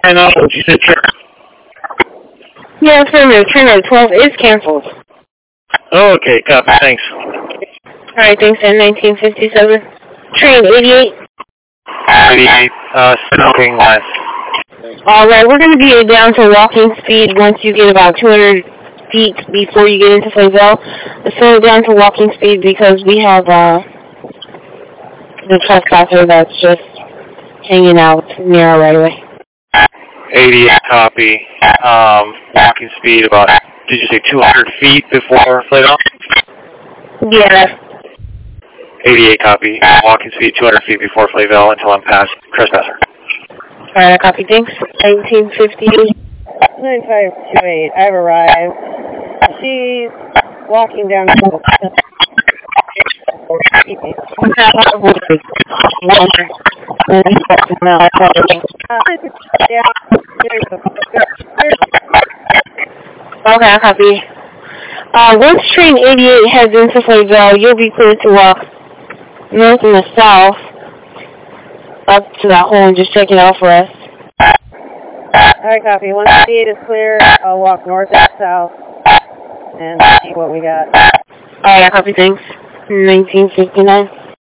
I know what you said, sure. Yeah, affirmative. Train at 12 is canceled. Okay, copy, thanks. Alright, thanks, and 1957. Train 88. 88, smoking less. Alright, we're going to be down to walking speed once you get about 200 feet before you get into Flayville. Slow it down to walking speed because we have the trespasser that's just hanging out near our right away. 88, copy. Walking speed about, did you say 200 feet before Flayville? Yeah. 88, copy. Walking speed 200 feet before Flayville until I'm past trespasser. Alright, I copy. Thanks. 1950. 9528, I've arrived. She's walking down the Okay, I copy. Once train 88 heads into Flayville, you'll be cleared to walk north and the south up to that hole and just check it out for us. Alright, copy. Once the gate is clear, I'll walk north and south and see what we got. Alright, I copy. Thanks. 1959.